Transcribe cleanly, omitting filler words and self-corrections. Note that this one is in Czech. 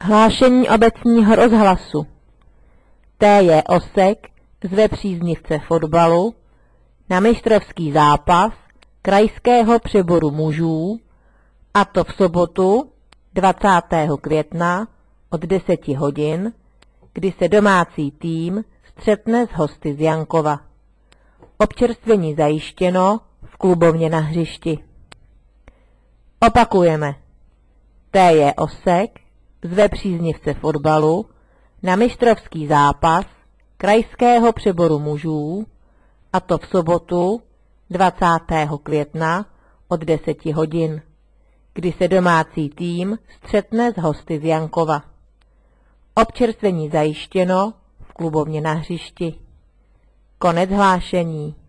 Hlášení obecního rozhlasu. T.J. Osek zve příznivce fotbalu na mistrovský zápas krajského přeboru mužů, a to v sobotu 20. května od 10 hodin, kdy se domácí tým střetne s hosty z Jankova. Občerstvení zajištěno v klubovně na hřišti. Opakujeme. T.J. Osek zve příznivce fotbalu na mistrovský zápas krajského přeboru mužů, a to v sobotu 20. května od 10 hodin, kdy se domácí tým střetne s hosty z Jankova. Občerstvení zajištěno v klubovně na hřišti. Konec hlášení.